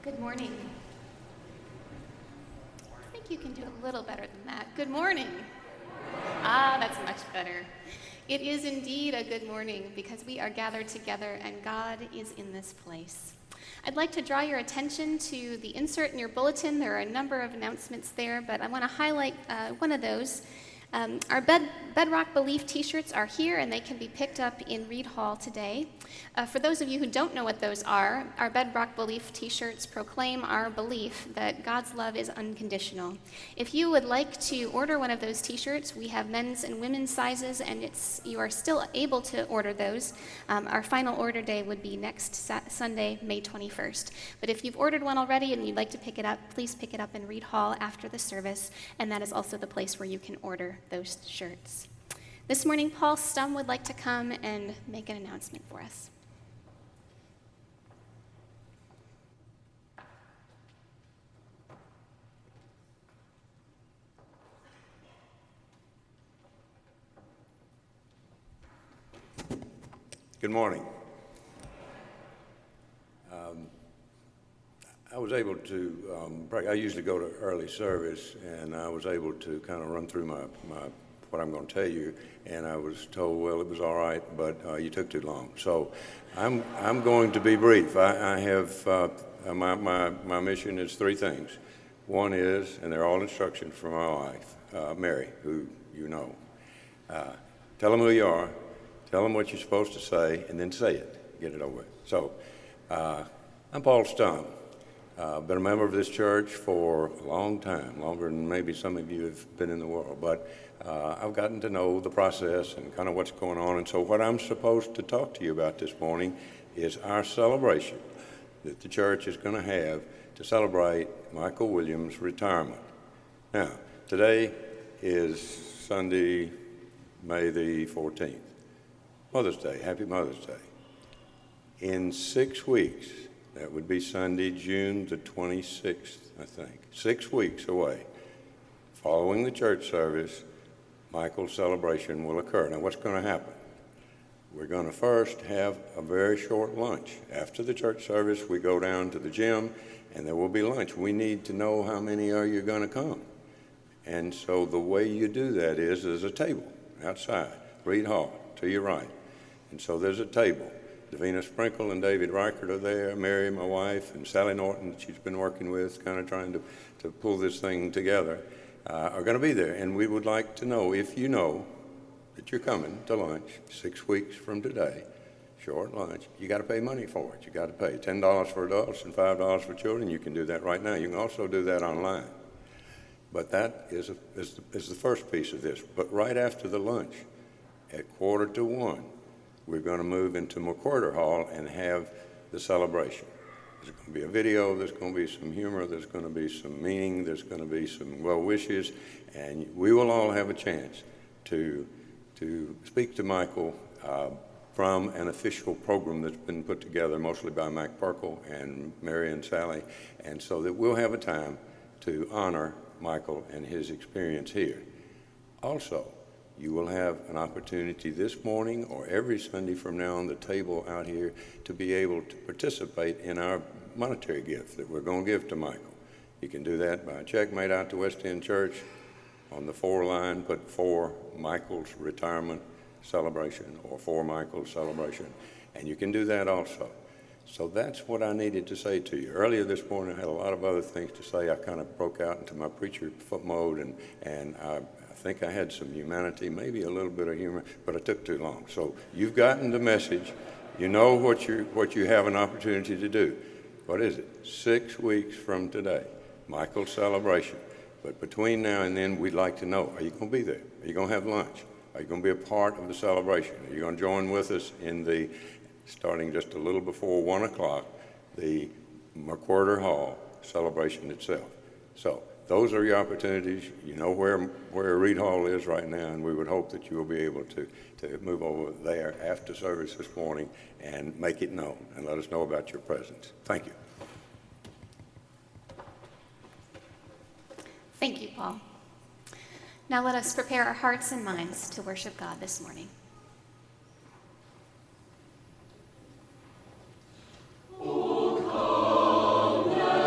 Good morning. I think you can do a little better than that. Good morning. That's much better. It is indeed a good morning because we are gathered together and God is in this place. I'd like to draw your attention to the insert in your bulletin. There are a number of announcements there, but I want to highlight one of those. Our Bedrock Belief t-shirts are here, and they can be picked up in Reed Hall today. For those of you who don't know what those are, our Bedrock Belief t-shirts proclaim our belief that God's love is unconditional. If you would like to order one of those t-shirts, we have men's and women's sizes, and you are still able to order those. Our final order day would be next Sunday, May 21st. But if you've ordered one already and you'd like to pick it up, please pick it up in Reed Hall after the service, and that is also the place where you can order those shirts. This morning, Paul Stum would like to come and make an announcement for us. Good morning. I was able to, I usually go to early service, and I was able to kind of run through what I'm going to tell you, and I was told, well, it was all right, but you took too long. So I'm going to be brief. I have, my mission is three things. One is, and they're all instructions from my wife, Mary, who you know. Tell them who you are, tell them what you're supposed to say, and then say it. Get it over with. So I'm Paul Stum. Been a member of this church for a long time, longer than maybe some of you have been in the world, but I've gotten to know the process and kind of what's going on, and so what I'm supposed to talk to you about this morning is our celebration that the church is going to have to celebrate Michael Williams' retirement. Now, today is Sunday, May the 14th, Mother's Day. Happy Mother's Day. In 6 weeks, that would be Sunday, June the 26th, I think. 6 weeks away. Following the church service, Michael's celebration will occur. Now, what's going to happen? We're going to first have a very short lunch. After the church service, we go down to the gym, and there will be lunch. We need to know how many are you going to come. And so the way you do that is there's a table outside, Reed Hall, to your right. And so there's a table. Davina Sprinkle and David Reichert are there, Mary, my wife, and Sally Norton, that she's been working with, kind of trying to pull this thing together, are going to be there. And we would like to know, if you know that you're coming to lunch 6 weeks from today, short lunch, you got to pay money for it. You got to pay $10 for adults and $5 for children. You can do that right now. You can also do that online. But that is the first piece of this. But right after the lunch, at 1:45, we're going to move into McWhirter Hall and have the celebration. There's going to be a video, there's going to be some humor, there's going to be some meaning, there's going to be some well wishes, and we will all have a chance to speak to Michael from an official program that's been put together mostly by Mac Perkle and Mary and Sally, and so that we'll have a time to honor Michael and his experience here. Also, you will have an opportunity this morning or every Sunday from now on the table out here to be able to participate in our monetary gift that we're going to give to Michael. You can do that by a check made out to West End Church. On the for line, put for Michael's retirement celebration or for Michael's celebration. And you can do that also. So that's what I needed to say to you. Earlier this morning, I had a lot of other things to say. I kind of broke out into my preacher mode, and I think I had some humanity, maybe a little bit of humor, but it took too long. So you've gotten the message. You know what you have an opportunity to do. What is it? 6 weeks from today, Michael's celebration. But between now and then, we'd like to know, are you going to be there? Are you going to have lunch? Are you going to be a part of the celebration? Are you going to join with us in starting just a little before 1 o'clock, the McWhirter Hall celebration itself? So those are your opportunities. You know where Reed Hall is right now, and we would hope that you will be able to move over there after service this morning and make it known and let us know about your presence. Thank you. Thank you, Paul. Now let us prepare our hearts and minds to worship God this morning. O come,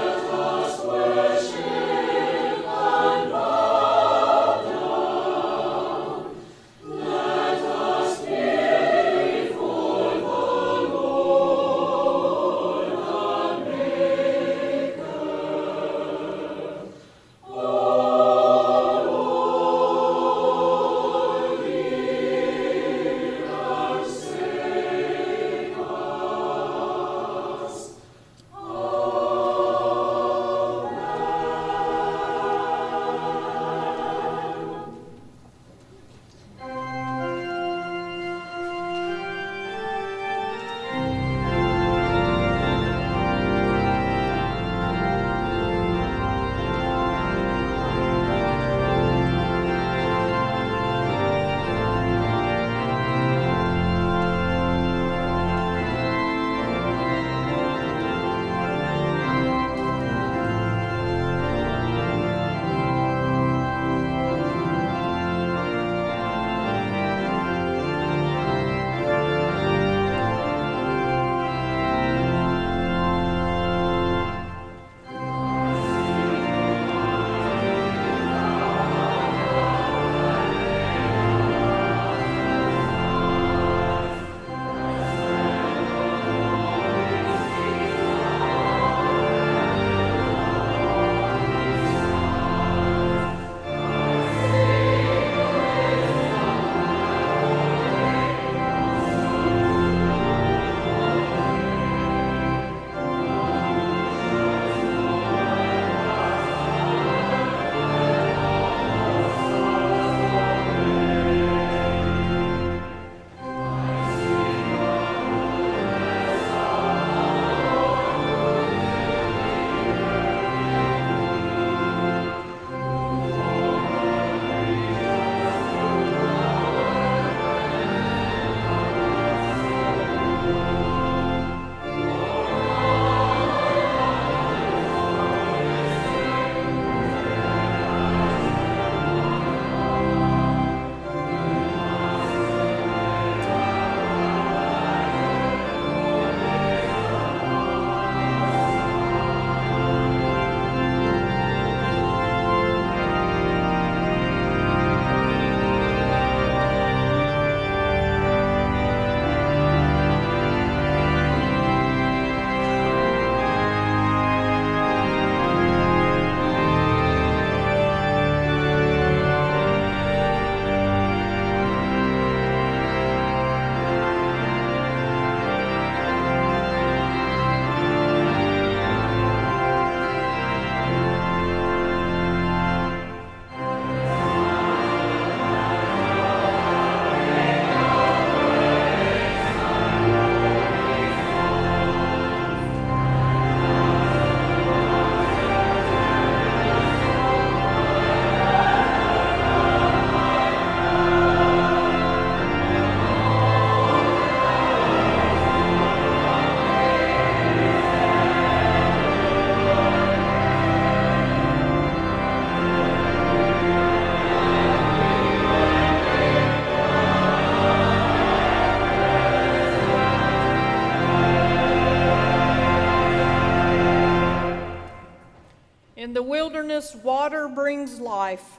In the wilderness, water brings life.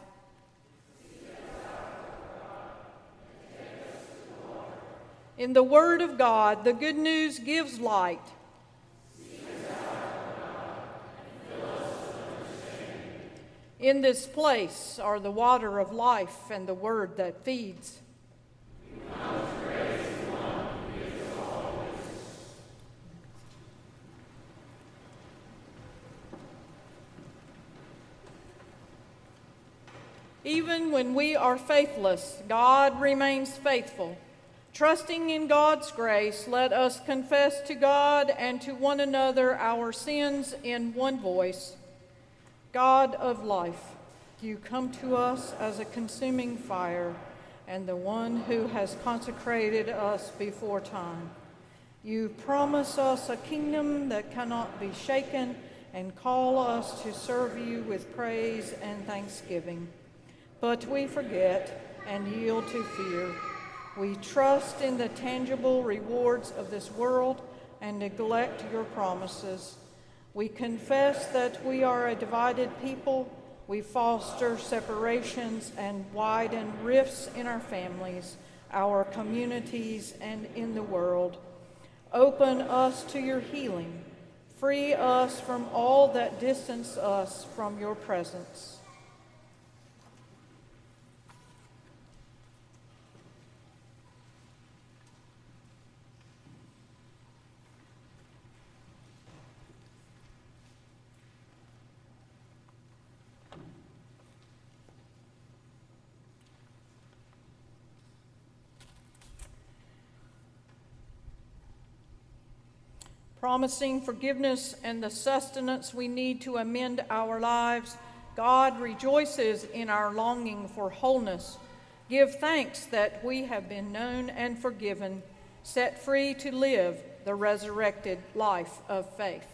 In the Word of God, the good news gives light. In this place are the water of life and the Word that feeds. Even when we are faithless, God remains faithful. Trusting in God's grace, let us confess to God and to one another our sins in one voice. God of life, you come to us as a consuming fire and the one who has consecrated us before time. You promise us a kingdom that cannot be shaken and call us to serve you with praise and thanksgiving. But we forget and yield to fear. We trust in the tangible rewards of this world and neglect your promises. We confess that we are a divided people. We foster separations and widen rifts in our families, our communities, and in the world. Open us to your healing. Free us from all that distance us from your presence. Promising forgiveness and the sustenance we need to amend our lives, God rejoices in our longing for wholeness. Give thanks that we have been known and forgiven, set free to live the resurrected life of faith.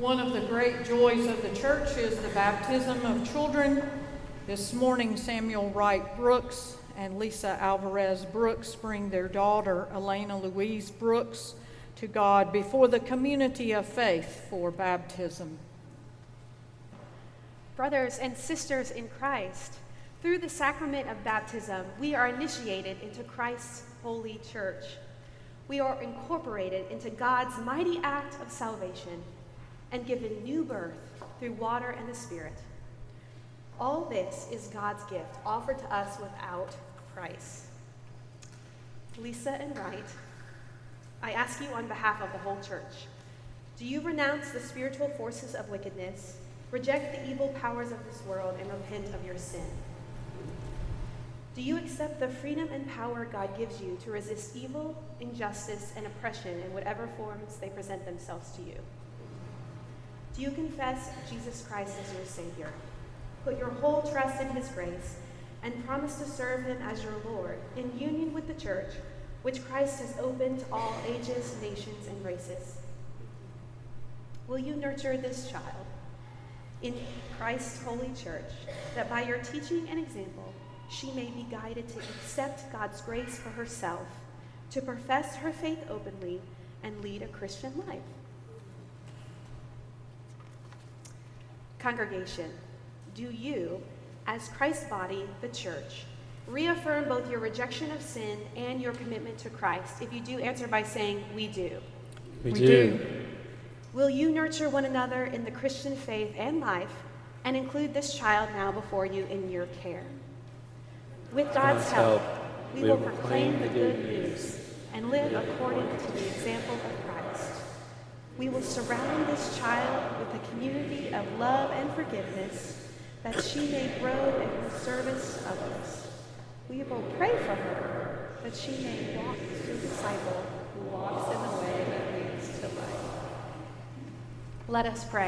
One of the great joys of the church is the baptism of children. This morning, Samuel Wright Brooks and Lisa Alvarez Brooks bring their daughter, Elena Louise Brooks, to God before the community of faith for baptism. Brothers and sisters in Christ, through the sacrament of baptism, we are initiated into Christ's holy church. We are incorporated into God's mighty act of salvation and given new birth through water and the Spirit. All this is God's gift offered to us without price. Lisa and Wright, I ask you on behalf of the whole church, do you renounce the spiritual forces of wickedness, reject the evil powers of this world, and repent of your sin? Do you accept the freedom and power God gives you to resist evil, injustice, and oppression in whatever forms they present themselves to you? Do you confess Jesus Christ as your Savior, put your whole trust in his grace, and promise to serve him as your Lord in union with the church, which Christ has opened to all ages, nations, and races? Will you nurture this child in Christ's holy church, that by your teaching and example, she may be guided to accept God's grace for herself, to profess her faith openly, and lead a Christian life? Congregation, do you, as Christ's body, the church, reaffirm both your rejection of sin and your commitment to Christ? If you do, answer by saying, we do. We do. Will you nurture one another in the Christian faith and life and include this child now before you in your care? With God's help, we will proclaim the good news and live according to the example of Christ. We will surround this child with a community of love and forgiveness, that she may grow in the service of others. We will pray for her, that she may walk as a disciple who walks in the way that leads to life. Let us pray.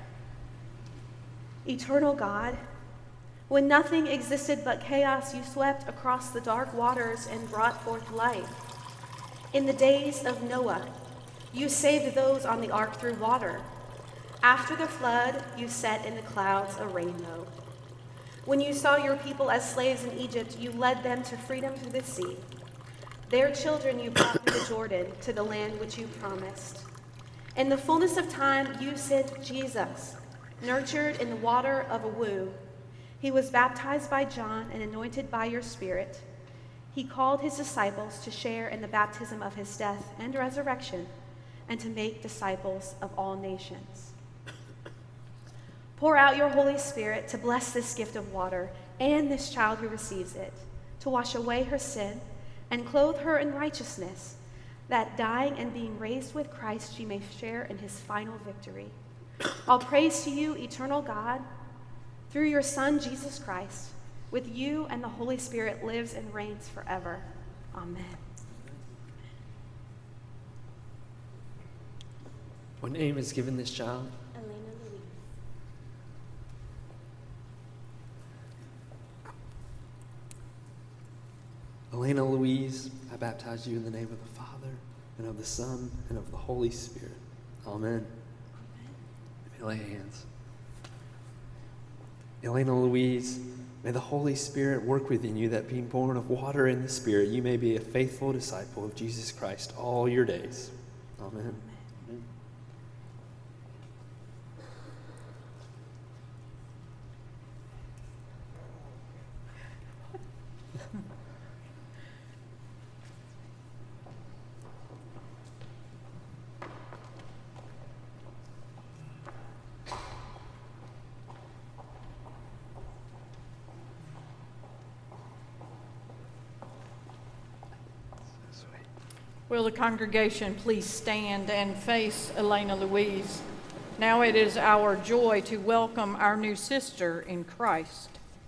Eternal God, when nothing existed but chaos, you swept across the dark waters and brought forth light. In the days of Noah, you saved those on the ark through water. After the flood, you set in the clouds a rainbow. When you saw your people as slaves in Egypt, you led them to freedom through the sea. Their children you brought through the Jordan to the land which you promised. In the fullness of time, you sent Jesus, nurtured in the water of a womb. He was baptized by John and anointed by your Spirit. He called his disciples to share in the baptism of his death and resurrection, and to make disciples of all nations. Pour out your Holy Spirit to bless this gift of water and this child who receives it, to wash away her sin and clothe her in righteousness, that dying and being raised with Christ she may share in his final victory. All praise to you, eternal God, through your Son, Jesus Christ, with you and the Holy Spirit lives and reigns forever. Amen. What name is given this child? Elena Louise. Elena Louise, I baptize you in the name of the Father, and of the Son, and of the Holy Spirit. Amen. Let me lay hands. Elena Louise, may the Holy Spirit work within you, that being born of water and the Spirit, you may be a faithful disciple of Jesus Christ all your days. Amen. Will the congregation please stand and face Elena Louise? Now it is our joy to welcome our new sister in Christ.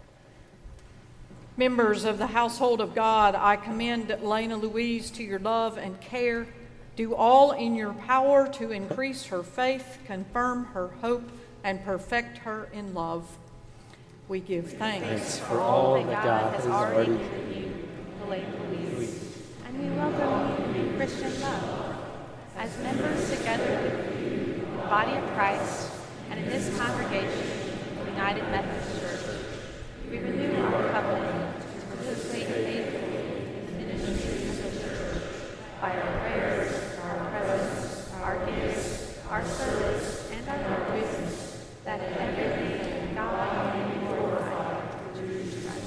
Members of the household of God, I commend Elena Louise to your love and care. Do all in your power to increase her faith, confirm her hope, and perfect her in love. We give thanks for all that God has already given you, Elena Louise. And we welcome you in Christian love, as members together with you the body of Christ, and in this congregation, the United Methodist Church. We renew our covenant to participate faithfully in the ministry of the church by our prayers, our presence, our gifts, our service, and our works, that in everything God may be glorified through Jesus Christ.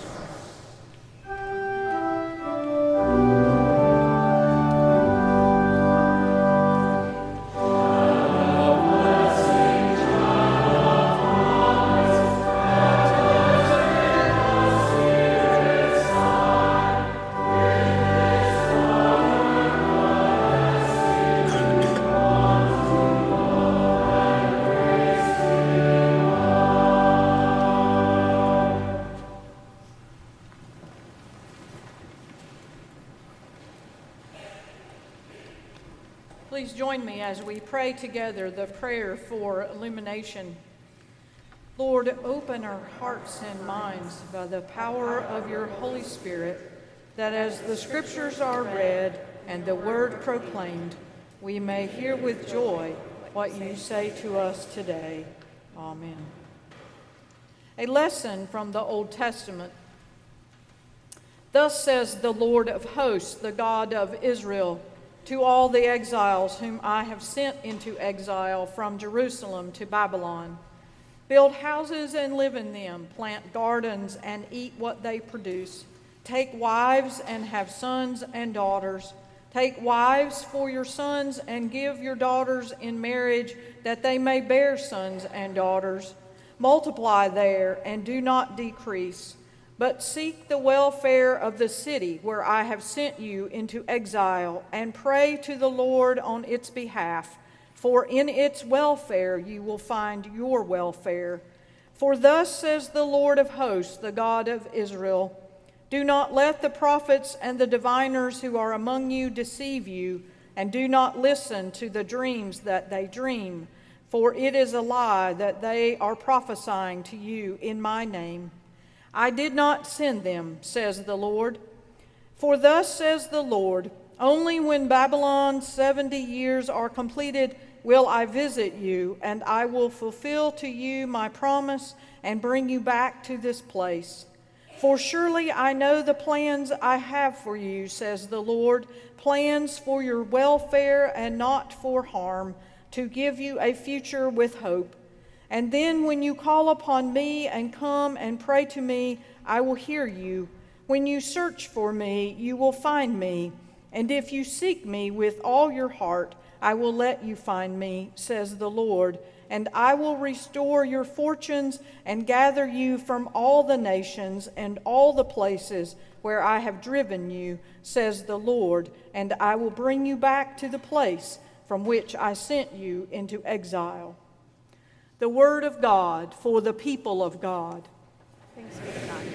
Please join me as we pray together the prayer for illumination. Lord, open our hearts and minds by the power of your Holy Spirit, that as the Scriptures are read and the Word proclaimed, we may hear with joy what you say to us today. Amen. A lesson from the Old Testament. Thus says the Lord of hosts, the God of Israel, to all the exiles whom I have sent into exile from Jerusalem to Babylon. Build houses and live in them, plant gardens and eat what they produce. Take wives and have sons and daughters. Take wives for your sons and give your daughters in marriage, that they may bear sons and daughters. Multiply there and do not decrease, but seek the welfare of the city where I have sent you into exile, and pray to the Lord on its behalf, for in its welfare you will find your welfare. For thus says the Lord of hosts, the God of Israel, do not let the prophets and the diviners who are among you deceive you, and do not listen to the dreams that they dream, for it is a lie that they are prophesying to you in my name. I did not send them, says the Lord. For thus says the Lord, only when Babylon's 70 years are completed will I visit you, and I will fulfill to you my promise and bring you back to this place. For surely I know the plans I have for you, says the Lord, plans for your welfare and not for harm, to give you a future with hope. And then when you call upon me and come and pray to me, I will hear you. When you search for me, you will find me. And if you seek me with all your heart, I will let you find me, says the Lord. And I will restore your fortunes and gather you from all the nations and all the places where I have driven you, says the Lord. And I will bring you back to the place from which I sent you into exile. The word of God for the people of God. Thanks be to God.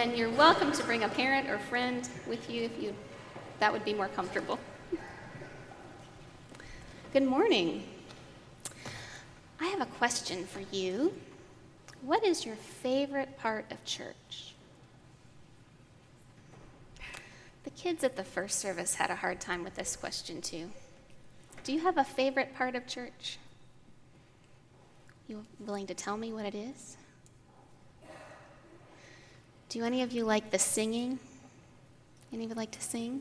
And you're welcome to bring a parent or friend with you if that would be more comfortable. Good morning. I have a question for you. What is your favorite part of church? The kids at the first service had a hard time with this question too. Do you have a favorite part of church? You willing to tell me what it is? Do any of you like the singing? Any of you like to sing?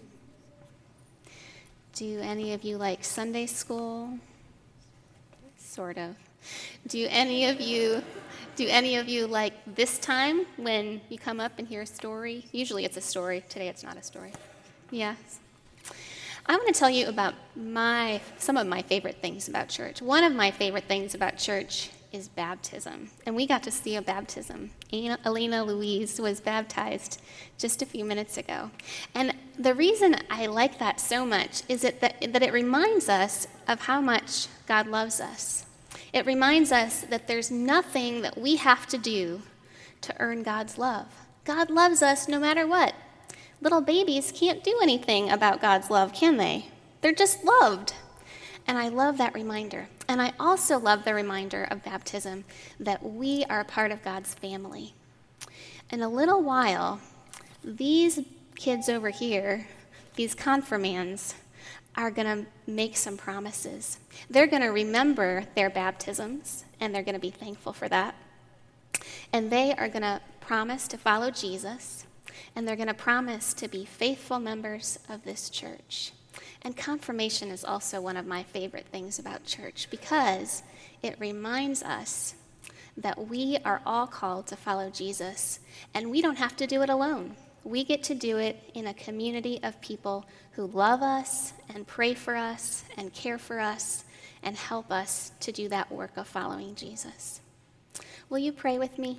Do any of you like Sunday school? Sort of. Do any of you like this time when you come up and hear a story? Usually it's a story. Today it's not a story. Yes. I want to tell you about some of my favorite things about church. One of my favorite things about church is baptism. And we got to see a baptism. Elena Louise was baptized just a few minutes ago. And the reason I like that so much is that it reminds us of how much God loves us. It reminds us that there's nothing that we have to do to earn God's love. God loves us no matter what. Little babies can't do anything about God's love, can they? They're just loved. And I love that reminder. And I also love the reminder of baptism that we are a part of God's family. In a little while, these kids over here, these confirmands, are going to make some promises. They're going to remember their baptisms, and they're going to be thankful for that. And they are going to promise to follow Jesus, and they're going to promise to be faithful members of this church. And confirmation is also one of my favorite things about church because it reminds us that we are all called to follow Jesus, and we don't have to do it alone. We get to do it in a community of people who love us and pray for us and care for us and help us to do that work of following Jesus. Will you pray with me?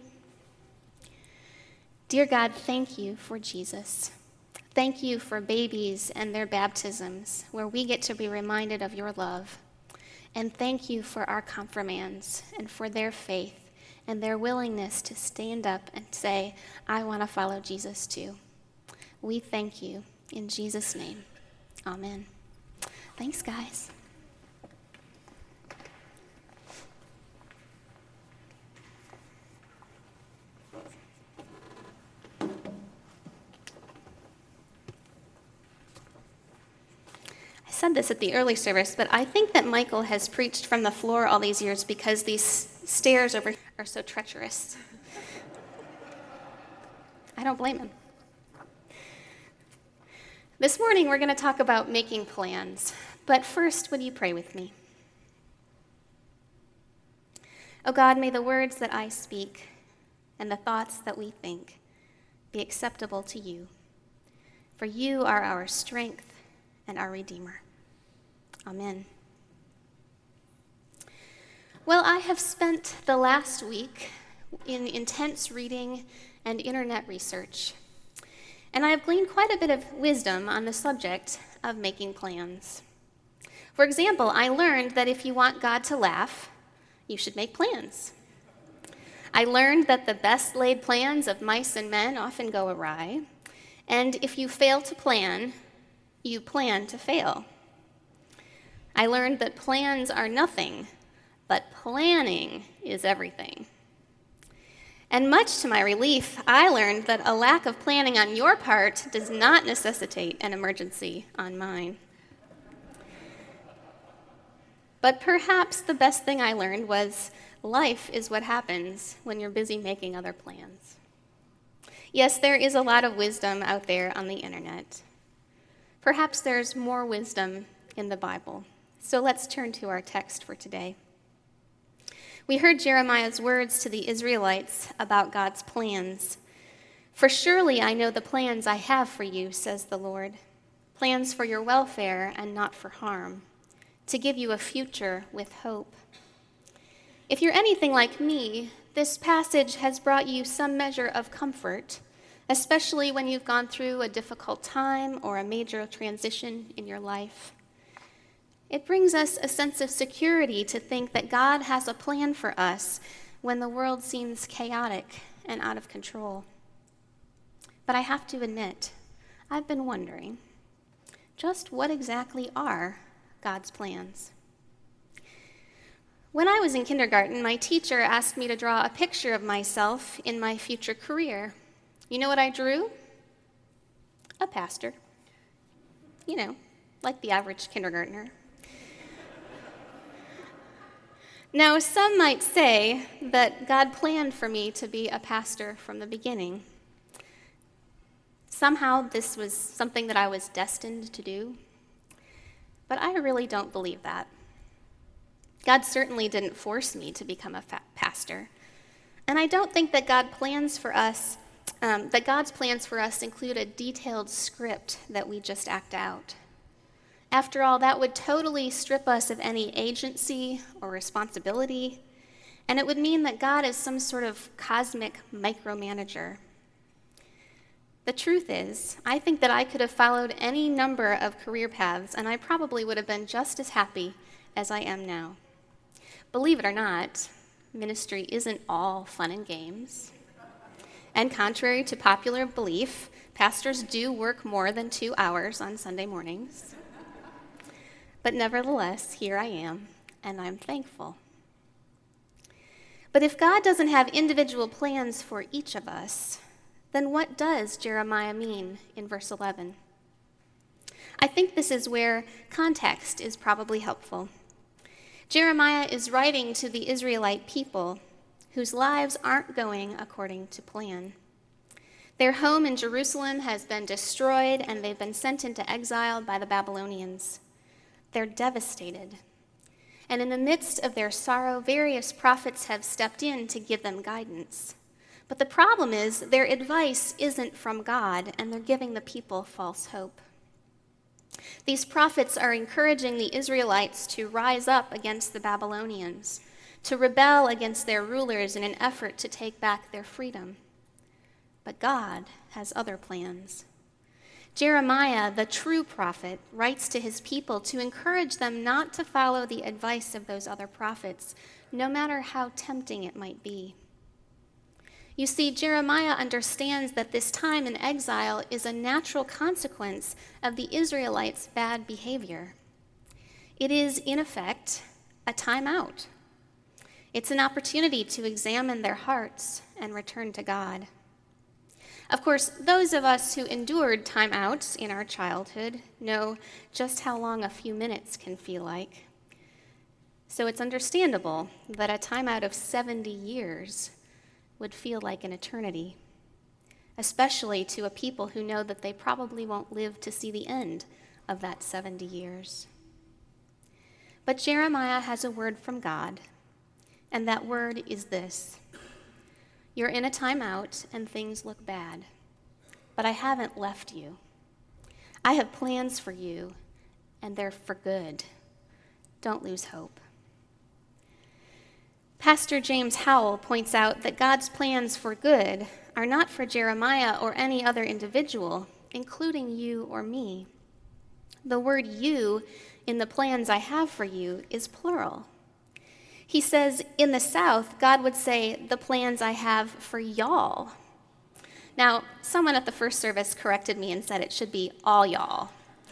Dear God, thank you for Jesus. Thank you for babies and their baptisms, where we get to be reminded of your love. And thank you for our confirmands and for their faith and their willingness to stand up and say, I want to follow Jesus too. We thank you in Jesus' name. Amen. Thanks, guys. I said this at the early service, but I think that Michael has preached from the floor all these years because these stairs over here are so treacherous. I don't blame him. This morning, we're going to talk about making plans. But first, would you pray with me? Oh God, may the words that I speak and the thoughts that we think be acceptable to you. For you are our strength and our Redeemer. Amen. Well, I have spent the last week in intense reading and internet research, and I have gleaned quite a bit of wisdom on the subject of making plans. For example, I learned that if you want God to laugh, you should make plans. I learned that the best laid plans of mice and men often go awry, and if you fail to plan, you plan to fail. I learned that plans are nothing, but planning is everything. And much to my relief, I learned that a lack of planning on your part does not necessitate an emergency on mine. But perhaps the best thing I learned was life is what happens when you're busy making other plans. Yes, there is a lot of wisdom out there on the internet. Perhaps there's more wisdom in the Bible. So let's turn to our text for today. We heard Jeremiah's words to the Israelites about God's plans. For surely I know the plans I have for you, says the Lord, plans for your welfare and not for harm, to give you a future with hope. If you're anything like me, this passage has brought you some measure of comfort, especially when you've gone through a difficult time or a major transition in your life. It brings us a sense of security to think that God has a plan for us when the world seems chaotic and out of control. But I have to admit, I've been wondering, just what exactly are God's plans? When I was in kindergarten, my teacher asked me to draw a picture of myself in my future career. You know what I drew? A pastor. You know, like the average kindergartner. Now, some might say that God planned for me to be a pastor from the beginning. Somehow this was something that I was destined to do. But I really don't believe that. God certainly didn't force me to become a pastor. And I don't think that God's plans for us include a detailed script that we just act out. After all, that would totally strip us of any agency or responsibility, and it would mean that God is some sort of cosmic micromanager. The truth is, I think that I could have followed any number of career paths, and I probably would have been just as happy as I am now. Believe it or not, ministry isn't all fun and games. And contrary to popular belief, pastors do work more than 2 hours on Sunday mornings. But nevertheless, here I am, and I'm thankful. But if God doesn't have individual plans for each of us, then what does Jeremiah mean in verse 11? I think this is where context is probably helpful. Jeremiah is writing to the Israelite people whose lives aren't going according to plan. Their home in Jerusalem has been destroyed, and they've been sent into exile by the Babylonians. They're devastated. And in the midst of their sorrow, various prophets have stepped in to give them guidance. But the problem is their advice isn't from God, and they're giving the people false hope. These prophets are encouraging the Israelites to rise up against the Babylonians, to rebel against their rulers in an effort to take back their freedom. But God has other plans. Jeremiah, the true prophet, writes to his people to encourage them not to follow the advice of those other prophets, no matter how tempting it might be. You see, Jeremiah understands that this time in exile is a natural consequence of the Israelites' bad behavior. It is, in effect, a time out. It's an opportunity to examine their hearts and return to God. Of course, those of us who endured timeouts in our childhood know just how long a few minutes can feel like. So it's understandable that a timeout of 70 years would feel like an eternity, especially to a people who know that they probably won't live to see the end of that 70 years. But Jeremiah has a word from God, and that word is this: you're in a timeout and things look bad, but I haven't left you. I have plans for you, and they're for good. Don't lose hope. Pastor James Howell points out that God's plans for good are not for Jeremiah or any other individual, including you or me. The word you in the plans I have for you is plural. He says, in the South, God would say, the plans I have for y'all. Now, someone at the first service corrected me and said it should be all y'all.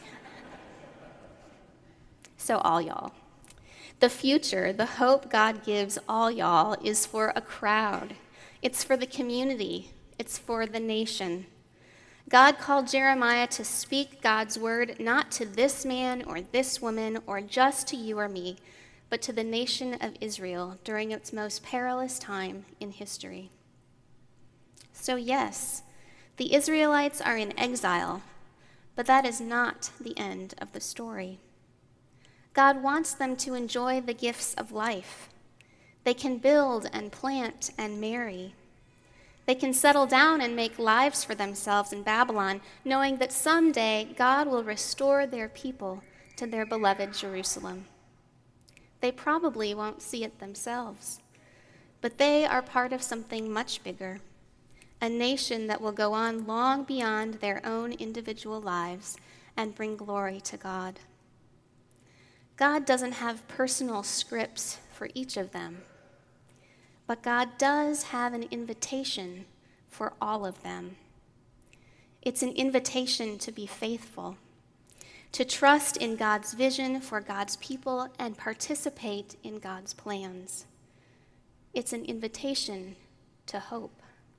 So all y'all. The future, the hope God gives all y'all, is for a crowd. It's for the community. It's for the nation. God called Jeremiah to speak God's word not to this man or this woman or just to you or me, but to the nation of Israel during its most perilous time in history. So yes, the Israelites are in exile, but that is not the end of the story. God wants them to enjoy the gifts of life. They can build and plant and marry. They can settle down and make lives for themselves in Babylon, knowing that someday God will restore their people to their beloved Jerusalem. They probably won't see it themselves, but they are part of something much bigger, a nation that will go on long beyond their own individual lives and bring glory to God. God doesn't have personal scripts for each of them, but God does have an invitation for all of them. It's an invitation to be faithful, to trust in God's vision for God's people and participate in God's plans. It's an invitation to hope.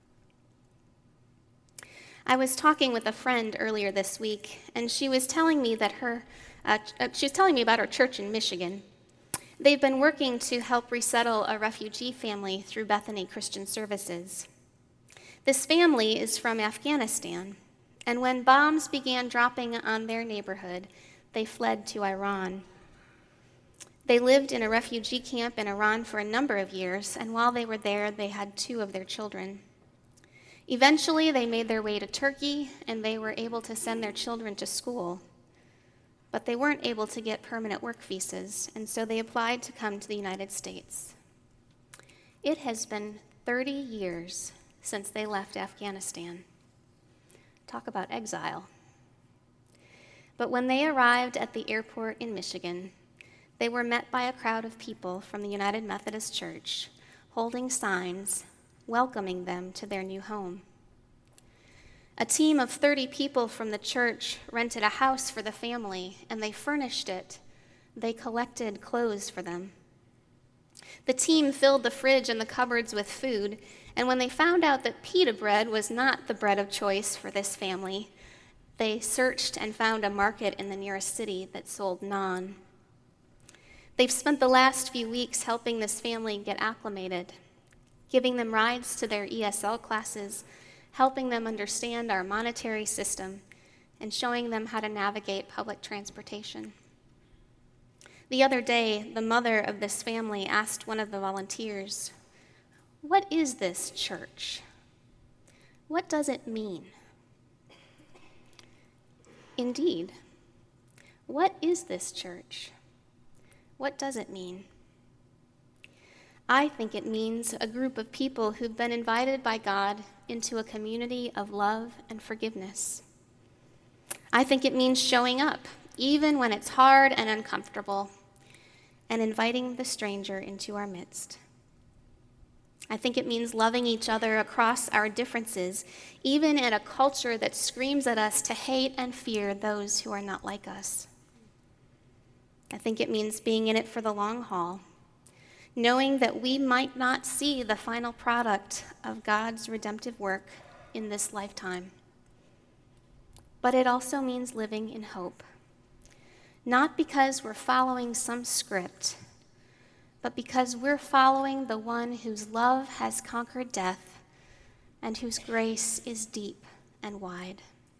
I was talking with a friend earlier this week, and she was telling me that she was telling me about her church in Michigan. They've been working to help resettle a refugee family through Bethany Christian Services. This family is from Afghanistan, and when bombs began dropping on their neighborhood, they fled to Iran. They lived in a refugee camp in Iran for a number of years, and while they were there, they had 2 of their children. Eventually, they made their way to Turkey, and they were able to send their children to school. But they weren't able to get permanent work visas, and so they applied to come to the United States. It has been 30 years since they left Afghanistan. Talk about exile. But when they arrived at the airport in Michigan, they were met by a crowd of people from the United Methodist Church holding signs welcoming them to their new home. A team of 30 people from the church rented a house for the family, and they furnished it. They collected clothes for them. The team filled the fridge and the cupboards with food, and when they found out that pita bread was not the bread of choice for this family, they searched and found a market in the nearest city that sold naan. They've spent the last few weeks helping this family get acclimated, giving them rides to their ESL classes, helping them understand our monetary system, and showing them how to navigate public transportation. The other day, the mother of this family asked one of the volunteers, "What is this church? What does it mean?" Indeed, what is this church? What does it mean? I think it means a group of people who've been invited by God into a community of love and forgiveness. I think it means showing up, even when it's hard and uncomfortable, and inviting the stranger into our midst. I think it means loving each other across our differences, even in a culture that screams at us to hate and fear those who are not like us. I think it means being in it for the long haul, knowing that we might not see the final product of God's redemptive work in this lifetime. But it also means living in hope, not because we're following some script, but because we're following the one whose love has conquered death and whose grace is deep and wide.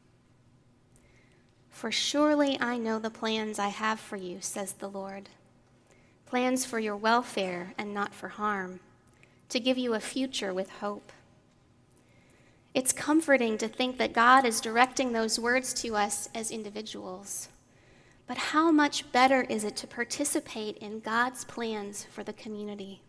For surely I know the plans I have for you, says the Lord, plans for your welfare and not for harm, to give you a future with hope. It's comforting to think that God is directing those words to us as individuals. But how much better is it to participate in God's plans for the community?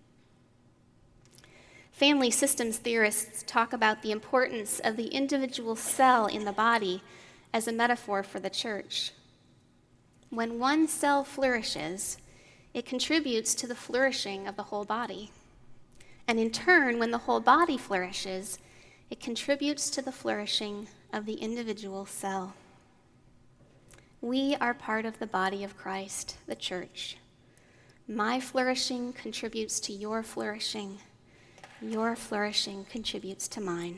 Family systems theorists talk about the importance of the individual cell in the body as a metaphor for the church. When one cell flourishes, it contributes to the flourishing of the whole body. And in turn, when the whole body flourishes, it contributes to the flourishing of the individual cell. We are part of the body of Christ, the church. My flourishing contributes to your flourishing. Your flourishing contributes to mine.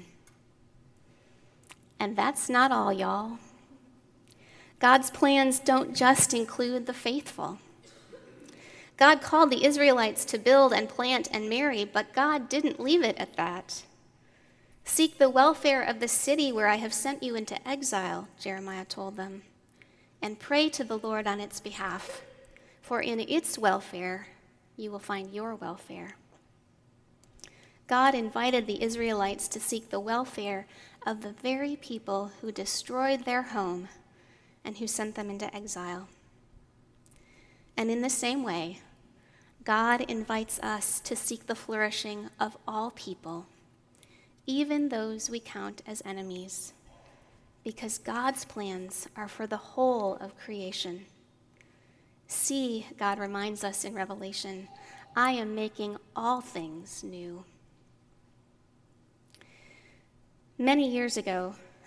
And that's not all, y'all. God's plans don't just include the faithful. God called the Israelites to build and plant and marry, but God didn't leave it at that. Seek the welfare of the city where I have sent you into exile, Jeremiah told them, and pray to the Lord on its behalf, for in its welfare you will find your welfare. God invited the Israelites to seek the welfare of the very people who destroyed their home and who sent them into exile. And in the same way, God invites us to seek the flourishing of all people, even those we count as enemies, because God's plans are for the whole of creation. See, God reminds us in Revelation, I am making all things new. Many years ago,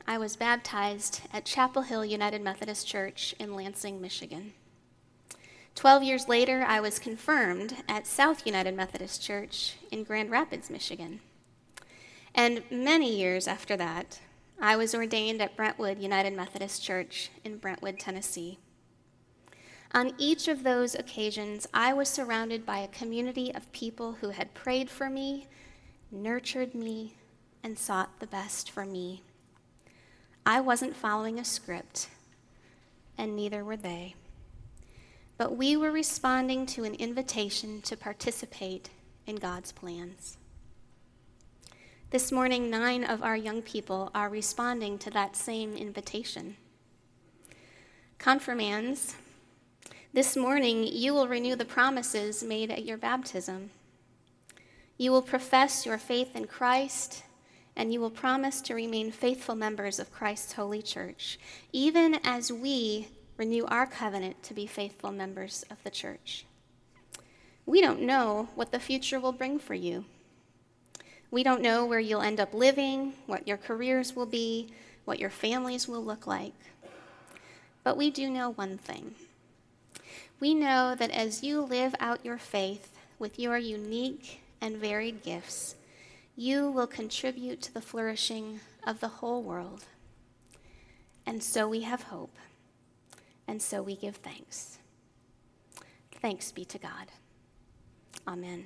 I was baptized at Chapel Hill United Methodist Church in Lansing, Michigan. 12 years later, I was confirmed at South United Methodist Church in Grand Rapids, Michigan. And many years after that, I was ordained at Brentwood United Methodist Church in Brentwood, Tennessee. On each of those occasions, I was surrounded by a community of people who had prayed for me, nurtured me, and sought the best for me. I wasn't following a script, and neither were they. But we were responding to an invitation to participate in God's plans. This morning, 9 of our young people are responding to that same invitation. Confirmands, this morning you will renew the promises made at your baptism. You will profess your faith in Christ, and you will promise to remain faithful members of Christ's holy church, even as we renew our covenant to be faithful members of the church. We don't know what the future will bring for you. We don't know where you'll end up living, what your careers will be, what your families will look like. But we do know one thing. We know that as you live out your faith with your unique and varied gifts, you will contribute to the flourishing of the whole world. And so we have hope, and so we give thanks. Thanks be to God. Amen.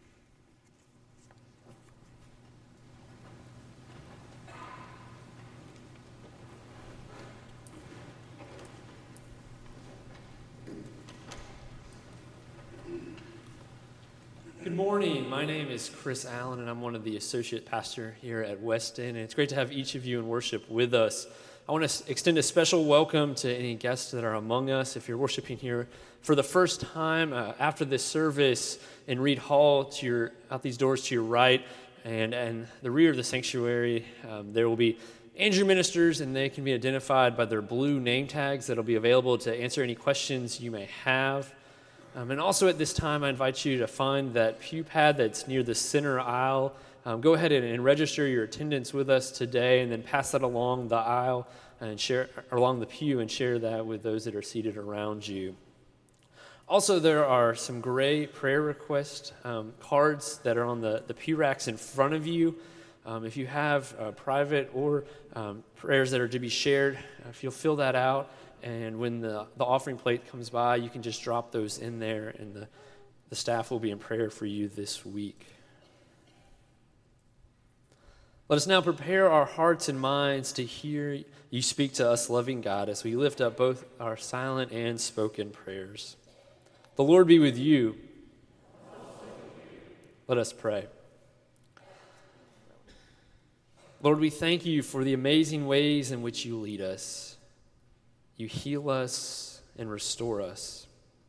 Good morning. My name is Chris Allen, and I'm one of the associate pastor here at Weston, and it's great to have each of you in worship with us. I want to extend a special welcome to any guests that are among us. If you're worshiping here for the first time after this service in Reed Hall, out these doors to your right and the rear of the sanctuary, there will be Andrew ministers, and they can be identified by their blue name tags that will be available to answer any questions you may have. And also at this time, I invite you to find that pew pad that's near the center aisle. Go ahead and register your attendance with us today, and then pass that along the aisle and share along the pew and share that with those that are seated around you. Also, there are some gray prayer request cards that are on the pew racks in front of you. If you have private or prayers that are to be shared, if you'll fill that out. And when the offering plate comes by, you can just drop those in there, and the staff will be in prayer for you this week. Let us now prepare our hearts and minds to hear you speak to us, loving God, as we lift up both our silent and spoken prayers. The Lord be with you. Let us pray. Lord, we thank you for the amazing ways in which you lead us. You heal us and restore us.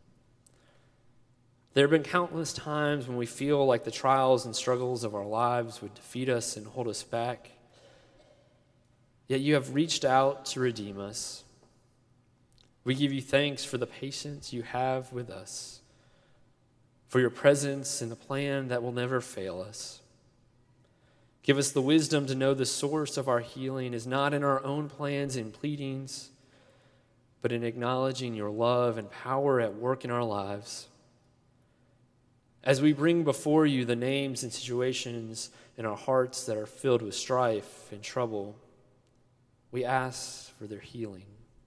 There have been countless times when we feel like the trials and struggles of our lives would defeat us and hold us back. Yet you have reached out to redeem us. We give you thanks for the patience you have with us, for your presence and the plan that will never fail us. Give us the wisdom to know the source of our healing is not in our own plans and pleadings, but in acknowledging your love and power at work in our lives. As we bring before you the names and situations in our hearts that are filled with strife and trouble, we ask for their healing.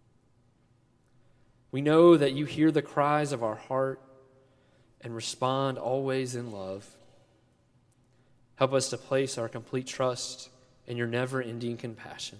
We know that you hear the cries of our heart and respond always in love. Help us to place our complete trust in your never-ending compassion.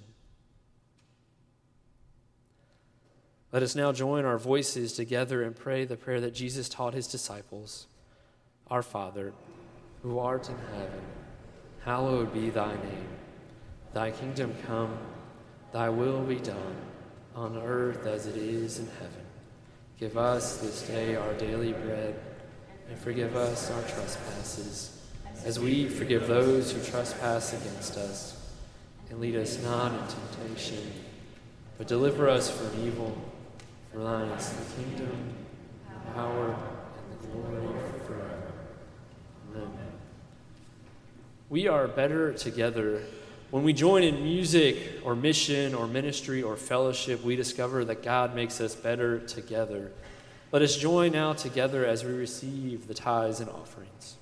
Let us now join our voices together and pray the prayer that Jesus taught his disciples. Our Father, who art in heaven, hallowed be thy name. Thy kingdom come, thy will be done, on earth as it is in heaven. Give us this day our daily bread, and forgive us our trespasses, as we forgive those who trespass against us. And lead us not into temptation, but deliver us from evil. For thine is the kingdom, the power, and the glory forever. Amen. We are better together When we join in music or mission or ministry or fellowship, we discover that God makes us better together. Let us join now together as we receive the tithes and offerings.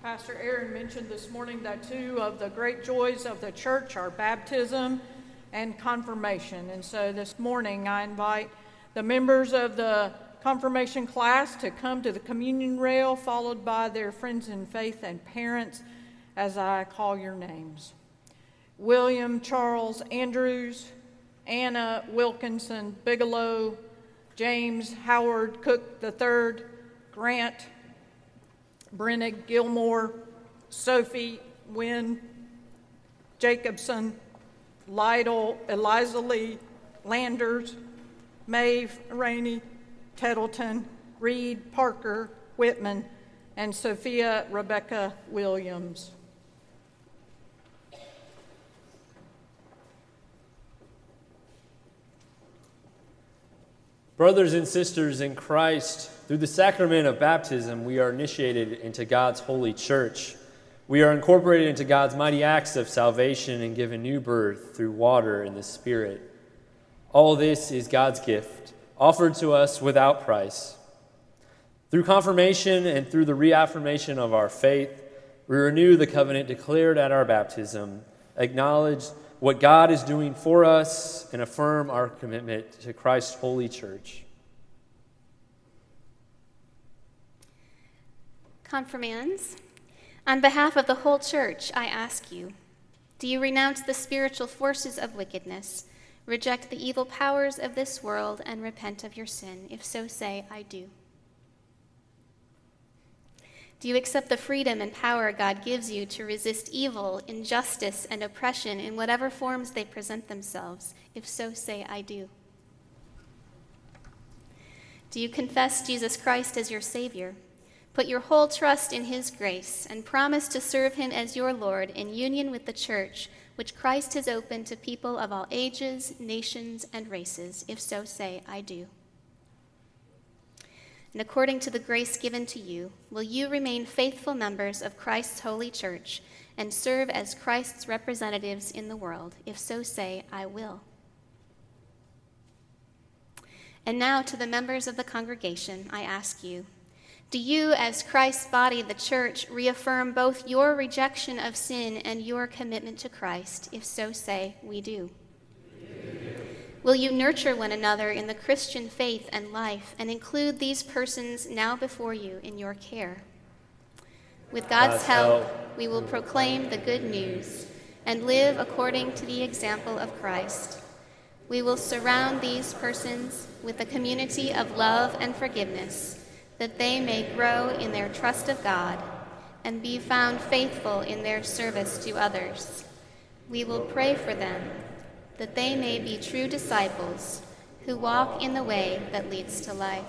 Pastor Aaron mentioned this morning that two of the great joys of the church are baptism and confirmation. And so this morning I invite the members of the confirmation class to come to the communion rail, followed by their friends in faith and parents as I call your names. William Charles Andrews, Anna Wilkinson Bigelow, James Howard Cook III, Grant Brennig Gilmore, Sophie Wynn Jacobson, Lytle Eliza Lee Landers, Maeve Rainey Tettleton, Reed Parker Whitman, and Sophia Rebecca Williams. Brothers and sisters in Christ, through the sacrament of baptism, we are initiated into God's holy church. We are incorporated into God's mighty acts of salvation and given new birth through water and the Spirit. All this is God's gift, offered to us without price. Through confirmation and through the reaffirmation of our faith, we renew the covenant declared at our baptism, acknowledge what God is doing for us, and affirm our commitment to Christ's holy church. Confirmands, on behalf of the whole church, I ask you, do you renounce the spiritual forces of wickedness, reject the evil powers of this world, and repent of your sin? If so, say, I do. Do you accept the freedom and power God gives you to resist evil, injustice, and oppression in whatever forms they present themselves? If so, say, I do. Do you confess Jesus Christ as your Savior? Put your whole trust in his grace and promise to serve him as your Lord in union with the church, which Christ has opened to people of all ages, nations, and races. If so, say, I do. And according to the grace given to you, will you remain faithful members of Christ's holy church and serve as Christ's representatives in the world? If so, say, I will. And now to the members of the congregation, I ask you, do you, as Christ's body, the church, reaffirm both your rejection of sin and your commitment to Christ? If so, say, we do. Will you nurture one another in the Christian faith and life and include these persons now before you in your care? With God's help, we will proclaim the good news and live according to the example of Christ. We will surround these persons with a community of love and forgiveness, that they may grow in their trust of God and be found faithful in their service to others. We will pray for them, that they may be true disciples who walk in the way that leads to life.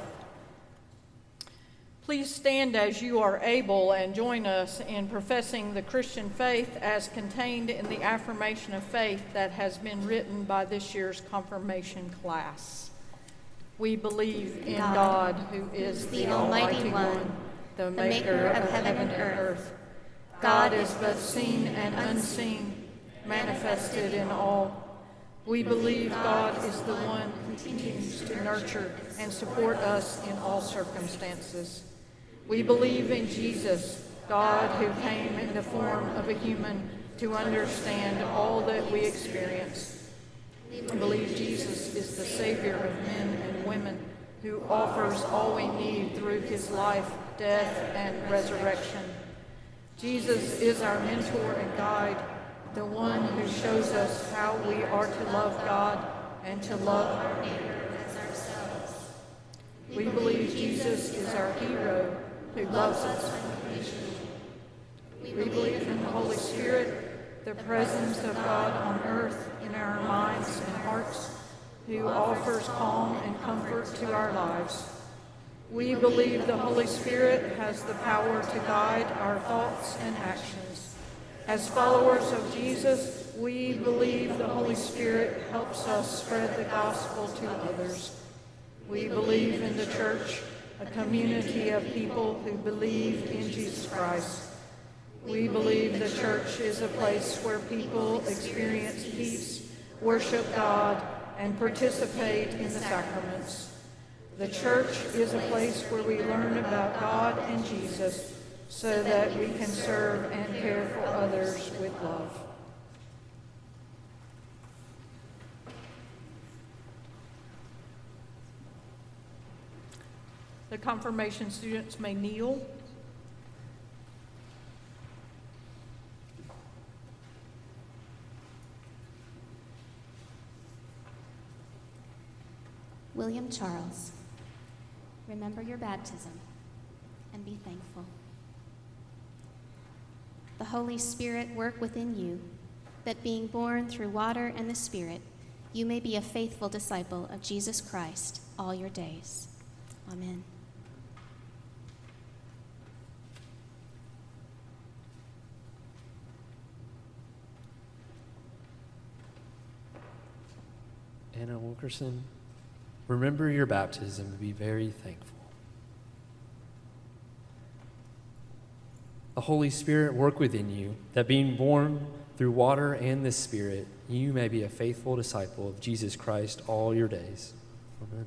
Please stand as you are able and join us in professing the Christian faith as contained in the affirmation of faith that has been written by this year's confirmation class. We believe in God, who is the Almighty One, the maker of heaven and earth. God is both seen and unseen, manifested in all. We believe God is the one who continues to nurture and support us in all circumstances. We believe in Jesus, God who came in the form of a human to understand all that we experience. We believe Jesus is the Savior of men and women who offers all we need through his life, death, and resurrection. Jesus is our mentor and guide, the one who shows us how we are to love God and to love our neighbor as ourselves. We believe Jesus is our hero who loves us unconditionally. We believe in the Holy Spirit, the presence of God on earth in our minds and hearts, who offers calm and comfort to our lives. We believe the Holy Spirit has the power to guide our thoughts and actions. As followers of Jesus, we believe the Holy Spirit helps us spread the gospel to others. We believe in the church, a community of people who believe in Jesus Christ. We believe the church is a place where people experience peace, worship God, and participate in the sacraments. The church is a place where we learn about God and Jesus, so that we can serve and care for others with love. The confirmation students may kneel. William Charles, remember your baptism and be thankful. The Holy Spirit work within you, that being born through water and the Spirit, you may be a faithful disciple of Jesus Christ all your days. Amen. Anna Wilkerson, remember your baptism and be very thankful. The Holy Spirit work within you, that being born through water and the Spirit, you may be a faithful disciple of Jesus Christ all your days. Amen.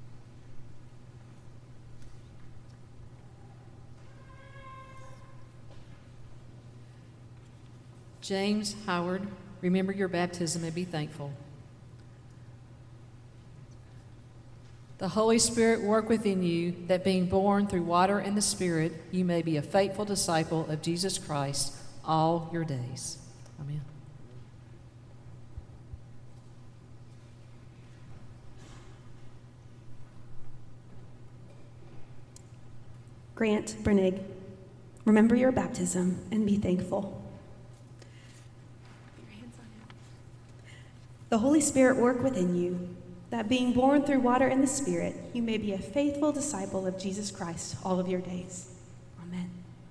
James Howard, remember your baptism and be thankful. The Holy Spirit work within you, that being born through water and the Spirit, you may be a faithful disciple of Jesus Christ all your days. Amen. Grant Brenig, remember your baptism and be thankful. The Holy Spirit work within you, that being born through water and the Spirit, you may be a faithful disciple of Jesus Christ all of your days. Amen.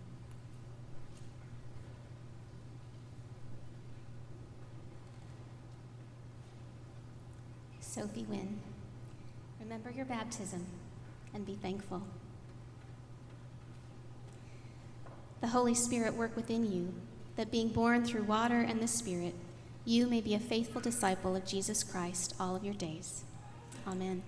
Sophie Wynn, remember your baptism and be thankful. The Holy Spirit work within you, that being born through water and the Spirit, you may be a faithful disciple of Jesus Christ all of your days. Amen.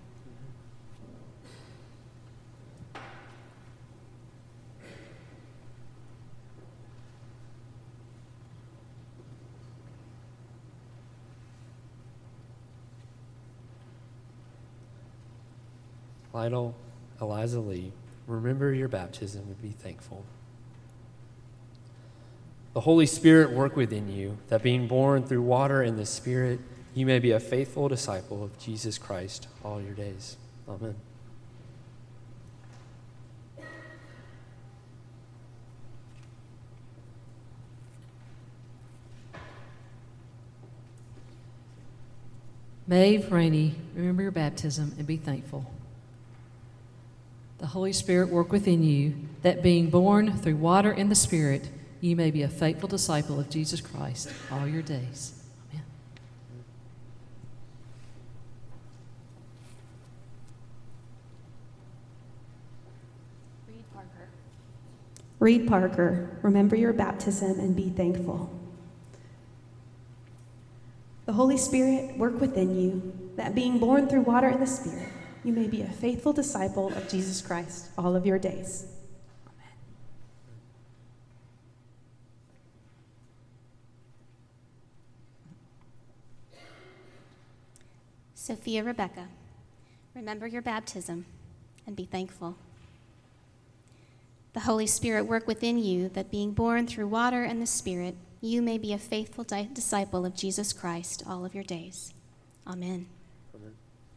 Lionel Eliza Lee, remember your baptism and be thankful. The Holy Spirit work within you, that being born through water and the Spirit, you may be a faithful disciple of Jesus Christ all your days. Amen. Maeve Rainey, remember your baptism and be thankful. The Holy Spirit work within you, that being born through water and the Spirit, you may be a faithful disciple of Jesus Christ all your days. Amen. Reed Parker. Reed Parker, remember your baptism and be thankful. The Holy Spirit work within you, that being born through water and the Spirit, you may be a faithful disciple of Jesus Christ all of your days. Amen. Sophia Rebecca, remember your baptism and be thankful. The Holy Spirit work within you, that being born through water and the Spirit, you may be a faithful disciple of Jesus Christ all of your days. Amen. Amen.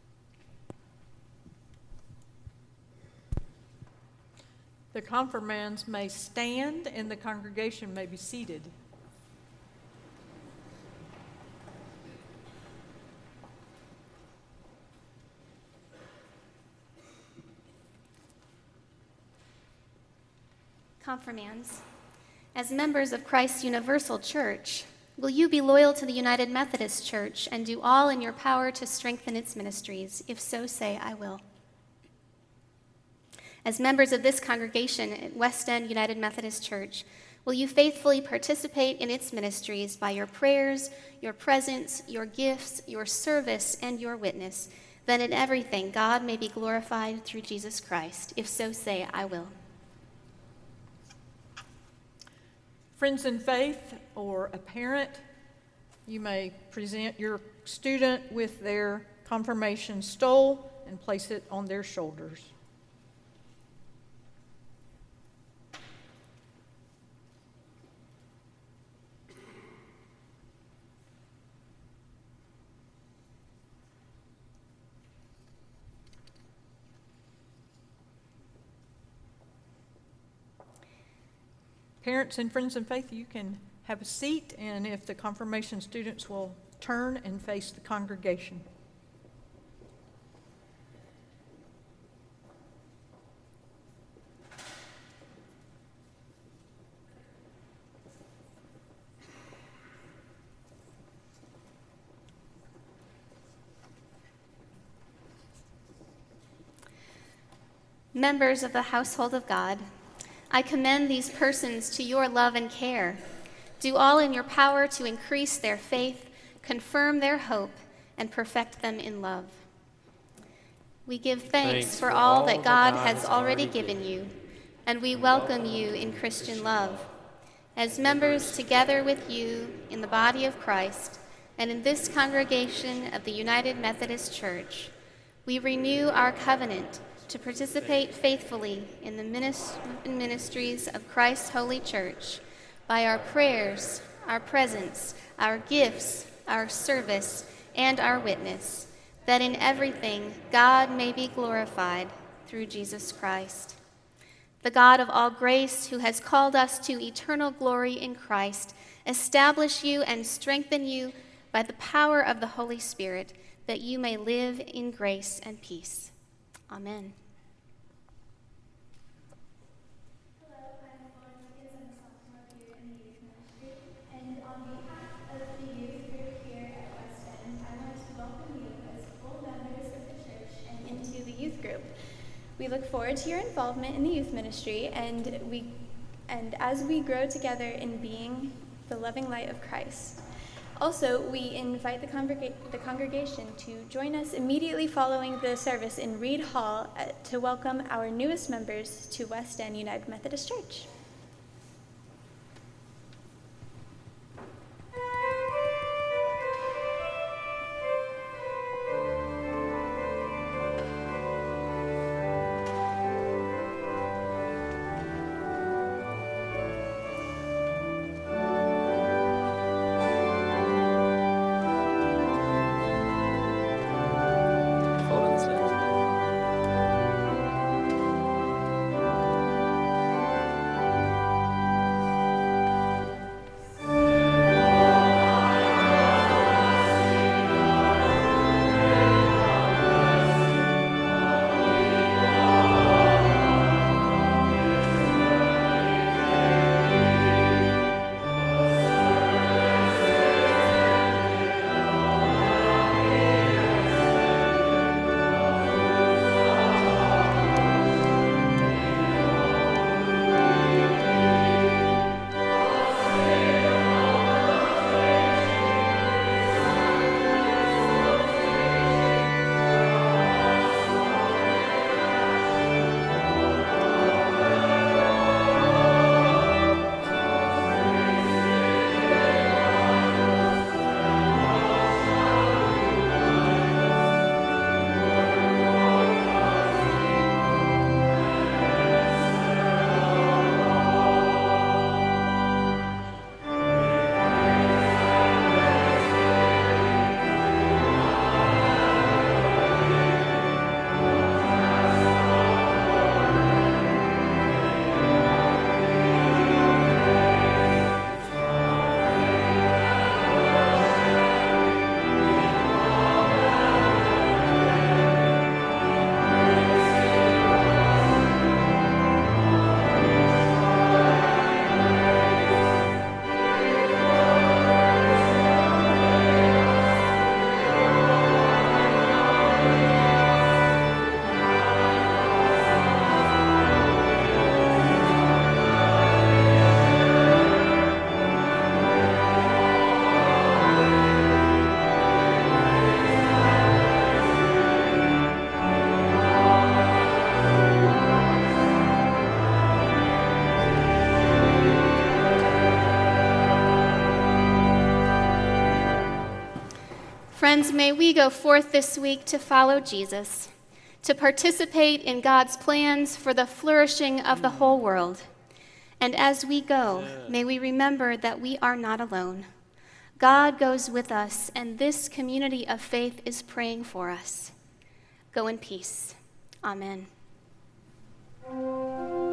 The confirmands may stand and the congregation may be seated. Confirmands, as members of Christ's Universal Church, will you be loyal to the United Methodist Church and do all in your power to strengthen its ministries? If so, say, I will. As members of this congregation at West End United Methodist Church, will you faithfully participate in its ministries by your prayers, your presence, your gifts, your service, and your witness, that in everything God may be glorified through Jesus Christ? If so, say, I will. Friends in faith or a parent, you may present your student with their confirmation stole and place it on their shoulders. Parents and friends in faith, you can have a seat, and if the confirmation students will turn and face the congregation. Members of the household of God, I commend these persons to your love and care. Do all in your power to increase their faith, confirm their hope, and perfect them in love. We give thanks for all that God has already given you, and we welcome you in Christian love. As members together with you in the body of Christ and in this congregation of the United Methodist Church, we renew our covenant to participate faithfully in the ministries of Christ's holy church by our prayers, our presence, our gifts, our service, and our witness, that in everything God may be glorified through Jesus Christ. The God of all grace, who has called us to eternal glory in Christ, establish you and strengthen you by the power of the Holy Spirit, that you may live in grace and peace. Amen. Hello, I'm Florence and sophomore here in the youth ministry, and on behalf of the youth group here at West End, I want to welcome you as full members of the church and into the youth group. We look forward to your involvement in the youth ministry, and as we grow together in being the loving light of Christ. Also, we invite the congregation to join us immediately following the service in Reed Hall to welcome our newest members to West End United Methodist Church. Friends, may we go forth this week to follow Jesus, to participate in God's plans for the flourishing of the whole world. And as we go, may we remember that we are not alone. God goes with us, and this community of faith is praying for us. Go in peace. Amen.